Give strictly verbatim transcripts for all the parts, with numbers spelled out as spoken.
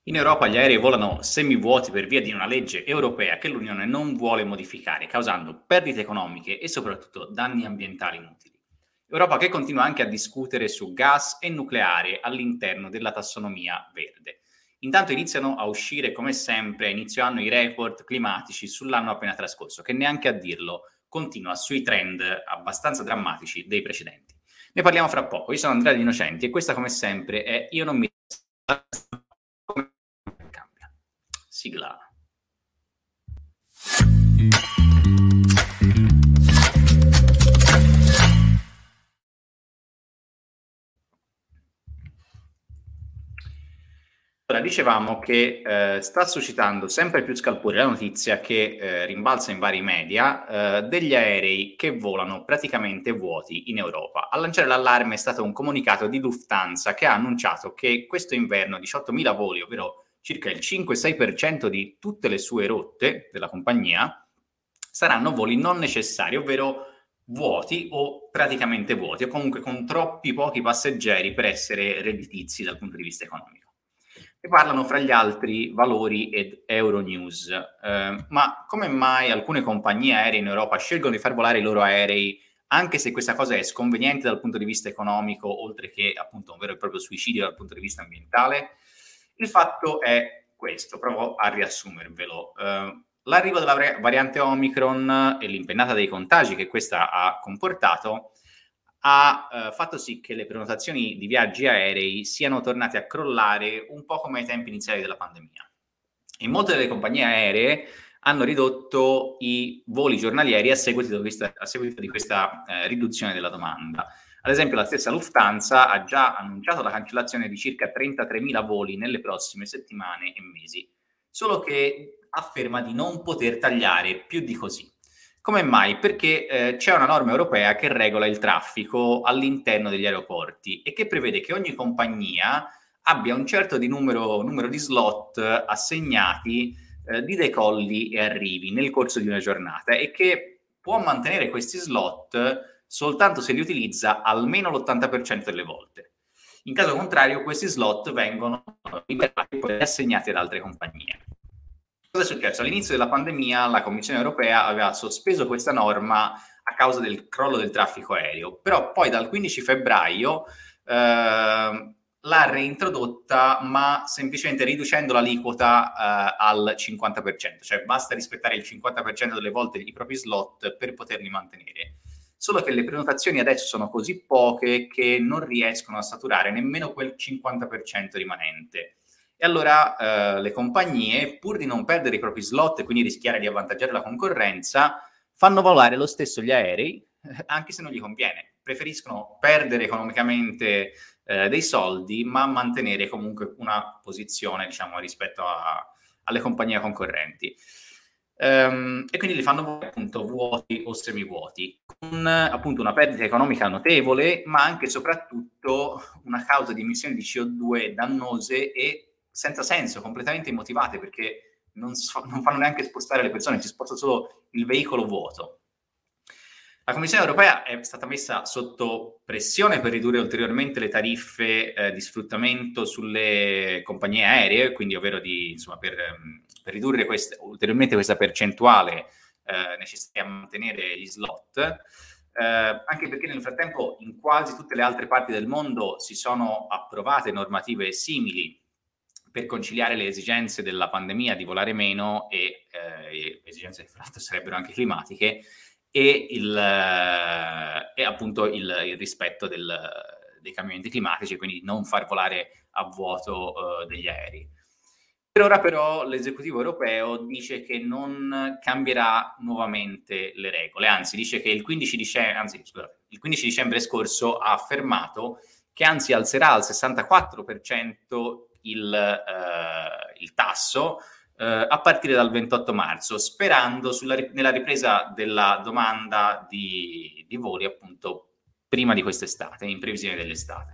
In Europa gli aerei volano semivuoti per via di una legge europea che l'Unione non vuole modificare, causando perdite economiche e soprattutto danni ambientali inutili. Europa che continua anche a discutere su gas e nucleare all'interno della tassonomia verde. Intanto iniziano a uscire, come sempre, a inizio anno i report climatici sull'anno appena trascorso, che neanche a dirlo continua sui trend abbastanza drammatici dei precedenti. Ne parliamo fra poco. Io sono Andrea Di Innocenti e questa, come sempre, è Io non mi come cambia. Sigla. Ora, dicevamo che eh, sta suscitando sempre più scalpore la notizia che eh, rimbalza in vari media eh, degli aerei che volano praticamente vuoti in Europa. A lanciare l'allarme è stato un comunicato di Lufthansa che ha annunciato che questo inverno diciottomila voli, ovvero circa il cinque sei per cento di tutte le sue rotte della compagnia, saranno voli non necessari, ovvero vuoti o praticamente vuoti, o comunque con troppi pochi passeggeri per essere redditizi dal punto di vista economico. E parlano fra gli altri Valori ed Euronews. Eh, ma come mai alcune compagnie aeree in Europa scelgono di far volare i loro aerei, anche se questa cosa è sconveniente dal punto di vista economico, oltre che appunto un vero e proprio suicidio dal punto di vista ambientale? Il fatto è questo, provo a riassumervelo. Eh, l'arrivo della variante Omicron e l'impennata dei contagi che questa ha comportato ha eh, fatto sì che le prenotazioni di viaggi aerei siano tornate a crollare un po' come ai tempi iniziali della pandemia. E molte delle compagnie aeree hanno ridotto i voli giornalieri a seguito di questa, a seguito di questa eh, riduzione della domanda. Ad esempio, la stessa Lufthansa ha già annunciato la cancellazione di circa trentatremila voli nelle prossime settimane e mesi, solo che afferma di non poter tagliare più di così. Come mai? Perché eh, c'è una norma europea che regola il traffico all'interno degli aeroporti e che prevede che ogni compagnia abbia un certo di numero, numero di slot assegnati eh, di decolli e arrivi nel corso di una giornata e che può mantenere questi slot soltanto se li utilizza almeno l'ottanta per cento delle volte. In caso contrario, questi slot vengono liberati e poi assegnati ad altre compagnie. Cosa è successo? All'inizio della pandemia la Commissione europea aveva sospeso questa norma a causa del crollo del traffico aereo, però poi dal quindici febbraio eh, l'ha reintrodotta, ma semplicemente riducendo l'aliquota eh, al cinquanta per cento, cioè basta rispettare il cinquanta per cento delle volte i propri slot per poterli mantenere. Solo che le prenotazioni adesso sono così poche che non riescono a saturare nemmeno quel cinquanta per cento rimanente. E allora eh, le compagnie, pur di non perdere i propri slot e quindi rischiare di avvantaggiare la concorrenza, fanno volare lo stesso gli aerei, eh, anche se non gli conviene. Preferiscono perdere economicamente eh, dei soldi, ma mantenere comunque una posizione, diciamo, rispetto a, alle compagnie concorrenti. Um, e quindi li fanno volare appunto vuoti o semivuoti, con appunto una perdita economica notevole, ma anche e soprattutto una causa di emissioni di C O due dannose e senza senso, completamente immotivate, perché non, so, non fanno neanche spostare le persone, si sposta solo il veicolo vuoto. La Commissione europea è stata messa sotto pressione per ridurre ulteriormente le tariffe eh, di sfruttamento sulle compagnie aeree, quindi ovvero di, insomma, per, per ridurre queste, ulteriormente questa percentuale eh, necessaria a mantenere gli slot, eh, anche perché nel frattempo in quasi tutte le altre parti del mondo si sono approvate normative simili per conciliare le esigenze della pandemia di volare meno e eh, esigenze che fra l'altro sarebbero anche climatiche, e, il, e appunto il, il rispetto del, dei cambiamenti climatici, quindi non far volare a vuoto uh, degli aerei. Per ora però l'esecutivo europeo dice che non cambierà nuovamente le regole, anzi dice che il quindici dicembre, anzi, scusate, il quindici dicembre scorso ha affermato che anzi alzerà al sessantaquattro per cento il, uh, il tasso Uh, a partire dal ventotto marzo, sperando sulla, nella ripresa della domanda di, di voli appunto prima di quest'estate, in previsione dell'estate.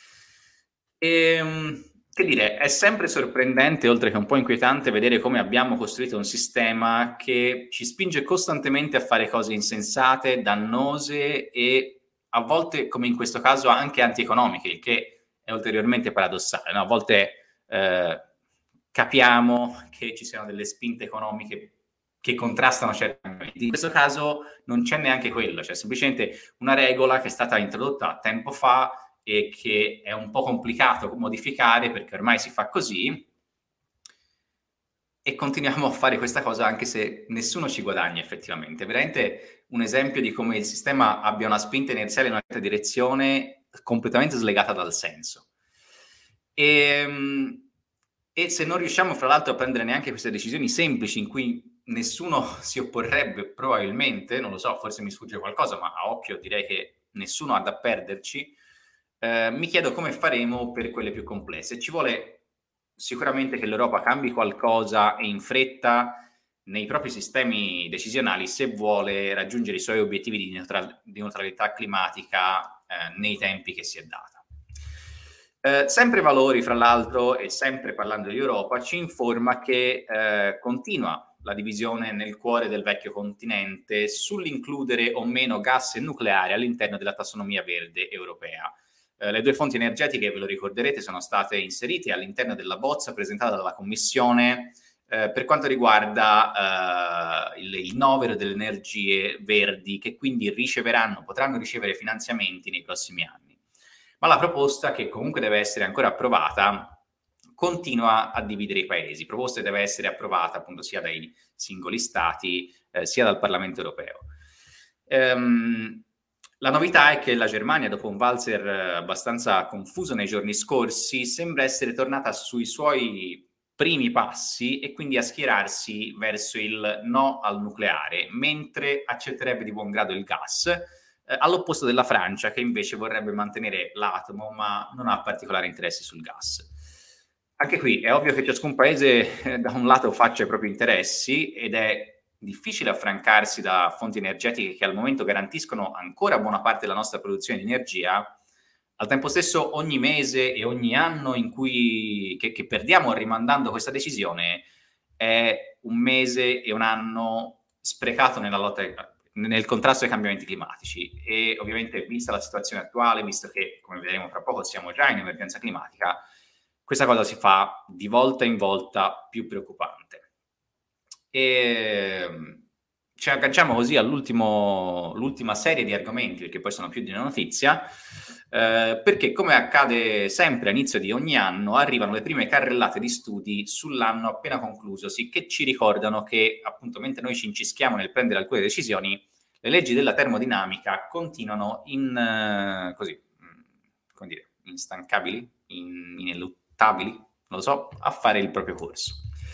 E, um, che dire, è sempre sorprendente, oltre che un po' inquietante, vedere come abbiamo costruito un sistema che ci spinge costantemente a fare cose insensate, dannose e a volte, come in questo caso, anche antieconomiche, il che è ulteriormente paradossale, no? A volte... Eh, capiamo che ci siano delle spinte economiche che contrastano certi cambiamenti. In questo caso non c'è neanche quello, c'è semplicemente una regola che è stata introdotta tempo fa e che è un po' complicato modificare perché ormai si fa così e continuiamo a fare questa cosa anche se nessuno ci guadagna effettivamente. È veramente un esempio di come il sistema abbia una spinta inerziale in una certa direzione completamente slegata dal senso. E, e se non riusciamo fra l'altro a prendere neanche queste decisioni semplici in cui nessuno si opporrebbe probabilmente, non lo so, forse mi sfugge qualcosa, ma a occhio direi che nessuno ha da perderci, eh, mi chiedo come faremo per quelle più complesse. Ci vuole sicuramente che l'Europa cambi qualcosa e in fretta nei propri sistemi decisionali se vuole raggiungere i suoi obiettivi di, neutral- di neutralità climatica eh, nei tempi che si è data. Eh, sempre Valori, fra l'altro, e sempre parlando di Europa, ci informa che eh, continua la divisione nel cuore del vecchio continente sull'includere o meno gas e nucleare all'interno della tassonomia verde europea. Eh, le due fonti energetiche, ve lo ricorderete, sono state inserite all'interno della bozza presentata dalla Commissione eh, per quanto riguarda eh, il, il novero delle energie verdi che quindi riceveranno, potranno ricevere finanziamenti nei prossimi anni. Ma la proposta, che comunque deve essere ancora approvata, continua a dividere i paesi. La proposta deve essere approvata appunto sia dai singoli stati eh, sia dal Parlamento europeo. Ehm, la novità è che la Germania, dopo un valzer abbastanza confuso nei giorni scorsi, sembra essere tornata sui suoi primi passi e quindi a schierarsi verso il no al nucleare, mentre accetterebbe di buon grado il gas, eh, all'opposto della Francia, che invece vorrebbe mantenere l'atomo, ma non ha particolari interessi sul gas. Anche qui è ovvio che ciascun paese eh, da un lato faccia i propri interessi ed è difficile affrancarsi da fonti energetiche che al momento garantiscono ancora buona parte della nostra produzione di energia. Al tempo stesso ogni mese e ogni anno in cui che, che perdiamo rimandando questa decisione è un mese e un anno sprecato nella lotta nel contrasto ai cambiamenti climatici e ovviamente vista la situazione attuale, visto che come vedremo fra poco siamo già in emergenza climatica, questa cosa si fa di volta in volta più preoccupante. E ci agganciamo così all'ultima serie di argomenti, perché poi sono più di una notizia, eh, perché come accade sempre all'inizio di ogni anno arrivano le prime carrellate di studi sull'anno appena conclusosi che ci ricordano che appunto mentre noi ci incischiamo nel prendere alcune decisioni, le leggi della termodinamica continuano in, eh, così, come dire, instancabili, in, ineluttabili, non lo so, a fare il proprio corso.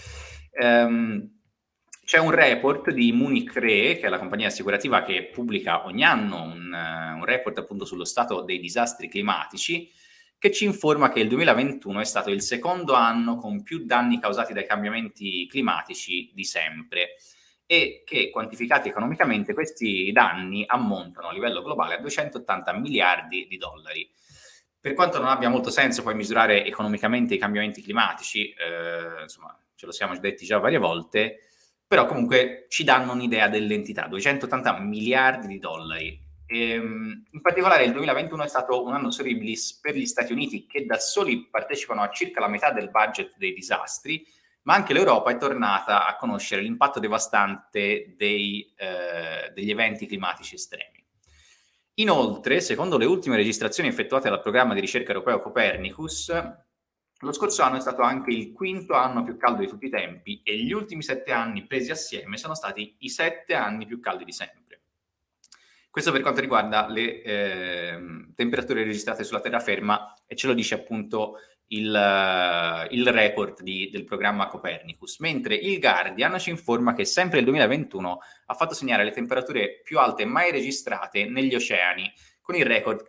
Um, C'è un report di Munich Re, che è la compagnia assicurativa che pubblica ogni anno un, uh, un report appunto sullo stato dei disastri climatici, che ci informa che il duemilaventuno è stato il secondo anno con più danni causati dai cambiamenti climatici di sempre e che quantificati economicamente questi danni ammontano a livello globale a duecentottanta miliardi di dollari. Per quanto non abbia molto senso poi misurare economicamente i cambiamenti climatici, eh, insomma, ce lo siamo detti già varie volte, però comunque ci danno un'idea dell'entità, duecentottanta miliardi di dollari. E, in particolare il duemilaventuno è stato un anno horribilis per gli Stati Uniti, che da soli partecipano a circa la metà del budget dei disastri, ma anche l'Europa è tornata a conoscere l'impatto devastante dei, eh, degli eventi climatici estremi. Inoltre, secondo le ultime registrazioni effettuate dal programma di ricerca europeo Copernicus, lo scorso anno è stato anche il quinto anno più caldo di tutti i tempi e gli ultimi sette anni presi assieme sono stati i sette anni più caldi di sempre. Questo per quanto riguarda le eh, temperature registrate sulla terraferma e ce lo dice appunto il, uh, il report di, del programma Copernicus, mentre il Guardian ci informa che sempre il duemilaventuno ha fatto segnare le temperature più alte mai registrate negli oceani, con il record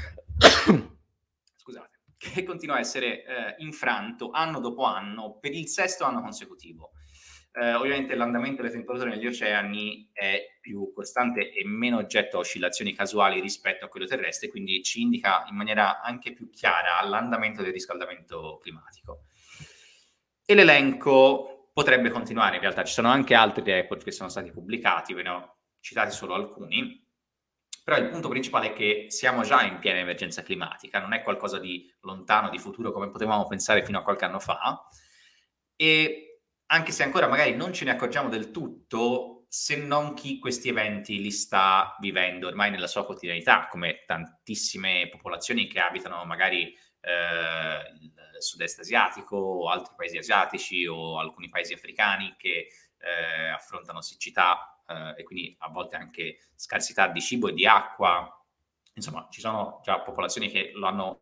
scusate, che continua a essere eh, infranto anno dopo anno per il sesto anno consecutivo. Eh, ovviamente l'andamento delle temperature negli oceani è più costante e meno oggetto a oscillazioni casuali rispetto a quello terrestre, quindi ci indica in maniera anche più chiara l'andamento del riscaldamento climatico. E l'elenco potrebbe continuare, in realtà ci sono anche altri report che sono stati pubblicati, ve ne ho citati solo alcuni, però il punto principale è che siamo già in piena emergenza climatica, non è qualcosa di lontano, di futuro come potevamo pensare fino a qualche anno fa, E anche se ancora magari non ce ne accorgiamo del tutto, se non chi questi eventi li sta vivendo ormai nella sua quotidianità, come tantissime popolazioni che abitano magari eh, il sud-est asiatico o altri paesi asiatici o alcuni paesi africani che eh, affrontano siccità eh, e quindi a volte anche scarsità di cibo e di acqua. Insomma, ci sono già popolazioni che lo hanno,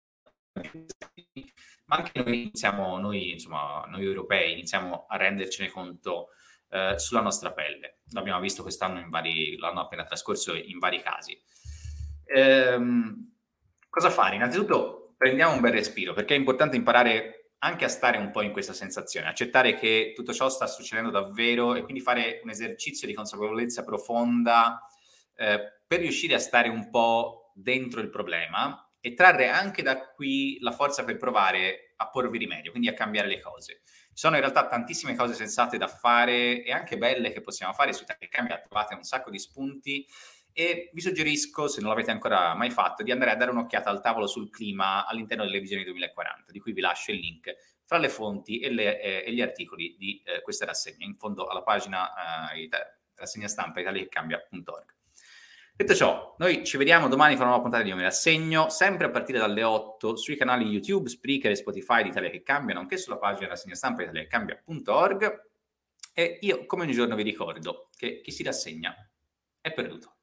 ma anche noi iniziamo, noi, insomma, noi europei iniziamo a rendercene conto eh, sulla nostra pelle. L'abbiamo visto quest'anno in vari, l'anno appena trascorso in vari casi. Ehm, cosa fare? Innanzitutto prendiamo un bel respiro, perché è importante imparare anche a stare un po' in questa sensazione, accettare che tutto ciò sta succedendo davvero e quindi fare un esercizio di consapevolezza profonda eh, per riuscire a stare un po' dentro il problema e trarre anche da qui la forza per provare a porvi rimedio, quindi a cambiare le cose. Ci sono in realtà tantissime cose sensate da fare e anche belle che possiamo fare su Italia che Cambia, trovate un sacco di spunti e vi suggerisco, se non l'avete ancora mai fatto, di andare a dare un'occhiata al tavolo sul clima all'interno delle visioni duemilaquaranta, di cui vi lascio il link fra le fonti e, le, eh, e gli articoli di eh, questa rassegna, in fondo alla pagina eh, rassegna stampa italia che cambia punto org. Detto ciò, noi ci vediamo domani con una nuova puntata di Io Mi Rassegno, sempre a partire dalle otto sui canali YouTube, Spreaker e Spotify di Italia che Cambia, nonché sulla pagina rassegna stampa italia che cambia punto org. E io, come ogni giorno, vi ricordo che chi si rassegna è perduto.